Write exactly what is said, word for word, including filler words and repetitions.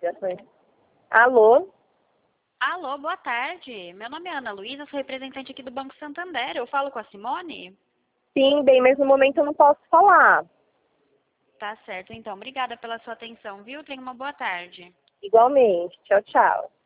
ligações. Alô? Alô, boa tarde. Meu nome é Ana Luísa, sou representante aqui do Banco Santander. Eu falo com a Simone? Sim, bem, mas no momento eu não posso falar. Tá certo, então. Obrigada pela sua atenção, viu? Tenha uma boa tarde. Igualmente. Tchau, tchau.